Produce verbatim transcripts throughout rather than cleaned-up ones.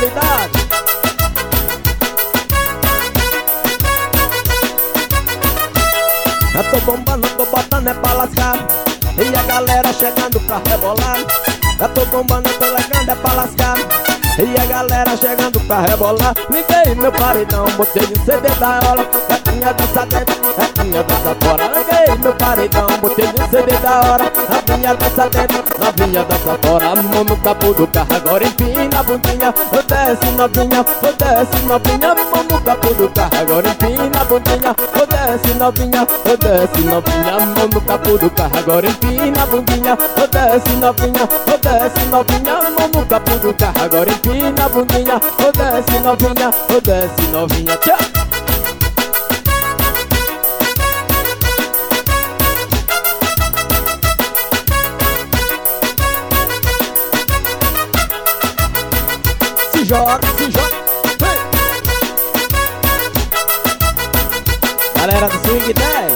qualidade. Eu tô bombando, tô botando é pra lascar. E a galera chegando pra rebolar. Eu tô bombando, tô legando é pra lascar. E a galera chegando pra rebolar. Liguei meu paredão, botei no C D da hora. Ratinha dança dentro, ratinha dança fora. Liguei meu paredão, botei no C D da hora. Ratinha dança dentro, novinha dança fora. A mão no capô do carro, agora empina a bundinha. Eu desce novinha, eu desce novinha. A mão no capô do carro, agora empina a bundinha. Eu desce novinha, eu desce novinha. A mão no capô do carro, agora empina a bundinha. Eu desce novinha, eu desce novinha. A mão no capô do carro, agora empina a bundinha. Eu desce novinha, eu desce novinha. Tchau! Se joga, se joga. Vem. Galera do Swing dez.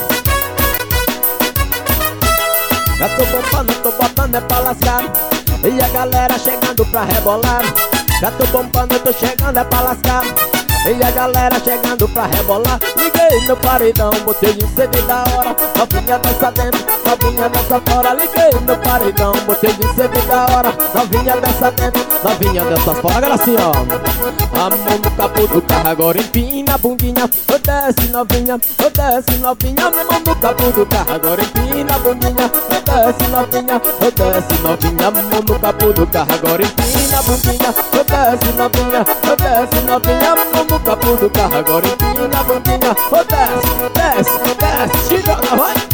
Já tô bombando, tô botando é pra lascar. E a galera chegando pra rebolar. Já tô bombando, tô chegando é pra lascar. E a galera chegando pra rebolar. Liguei meu paredão, botei um C D da hora. Novinha dança dentro, novinha dança fora. Liguei meu paredão, botei um C D da hora. Novinha dança dentro, novinha dança fora. Agora assim, ó. A mão no capô do carro, agora empina a bundinha. Eu desce novinha, eu desce novinha. A mão no capô do carro, agora empina a bundinha. Eu desce novinha, eu desce novinha. A mão no capô do carro, agora empina a bundinha. Eu desce novinha, eu desce novinha. A mão no capô do carro, agora empina a bundinha. Eu desce, desce, desce, se joga, vai.